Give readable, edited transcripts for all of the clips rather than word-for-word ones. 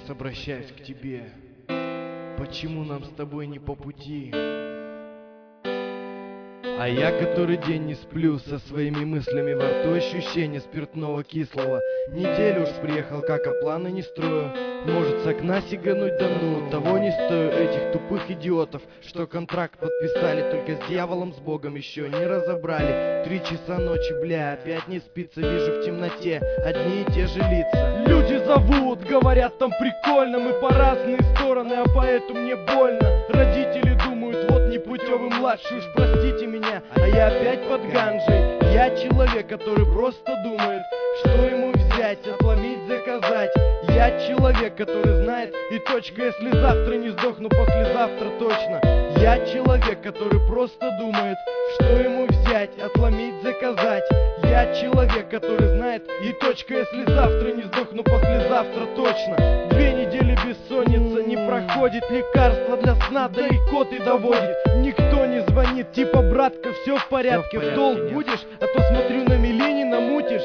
сейчас обращаюсь к тебе. Почему нам с тобой не по пути? А я который день не сплю, со своими мыслями во рту ощущение спиртного кислого. Неделю уж приехал, как а планы не строю. Может с окна сигануть, да ну, того не стою. Этих тупых идиотов, что контракт подписали, только с дьяволом, с Богом еще не разобрали. 3 часа ночи, бля, опять не спится, вижу в темноте одни и те же лица. Люди зовут, говорят там прикольно, мы по разные стороны, а поэтому мне больно. Родители думают, вот непутевый младший, уж простите меня, а я опять под ганжей. Я человек, который просто думает, что ему взять, отломить, заказать. Я человек, который знает, и точка, если завтра не сдохну, послезавтра точно. Я человек, который просто думает, что ему взять, отломить, заказать. Я человек, который знает, и точка, если завтра не сдохну, послезавтра точно. 2 недели бессонница, не проходит, лекарство для сна далеко ты доводит. Никто не звонит, типа, братка, все в порядке, в долг будешь, а то смотрю на мели намутишь.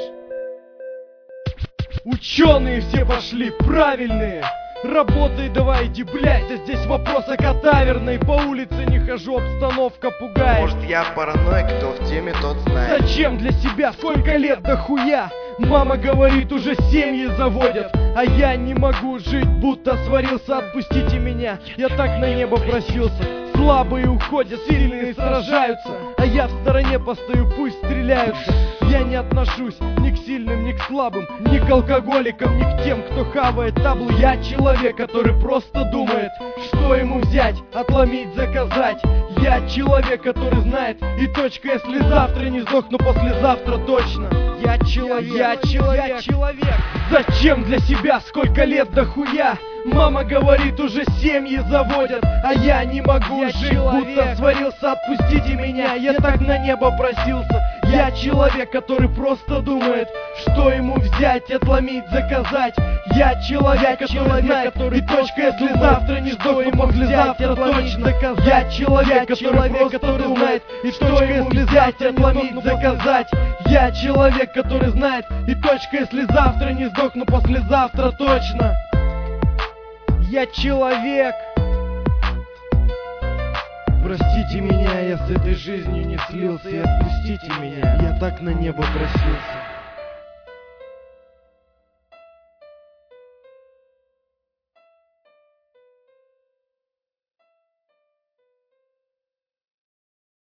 Ученые все пошли, правильные. Работай давайте, блять, а здесь вопрос о катаверной. По улице не хожу, обстановка пугает. Может я параноик, кто в теме, тот знает. Зачем для себя, сколько лет до хуя? Мама говорит, уже семьи заводят. А я не могу жить, будто сварился, отпустите меня. Я так на небо просился. Слабые уходят, сильные сражаются, а я в стороне постою, пусть стреляются. Я не отношусь ни к сильным, ни к слабым, ни к алкоголикам, ни к тем, кто хавает таблу. Я человек, который просто думает, что ему взять, отломить, заказать. Я человек, который знает, и точка, если завтра не сдохну, послезавтра точно. Я человек. Зачем для себя, сколько лет до хуя? Мама говорит, уже семьи заводят, а я не могу жить, будто сварился, отпустите меня. Я так на небо просился. Я человек, который просто думает, что ему взять, отломить, заказать. Я человек, который знает, и точка, если завтра не сдохну, послезавтра точно. Я человек, который просто думает, и точка, если взять, отломить, заказать. Я человек, который знает, и точка, если завтра не сдохну, послезавтра точно. Я человек. Простите меня, я с этой жизнью не слился, и отпустите меня, я так на небо просился.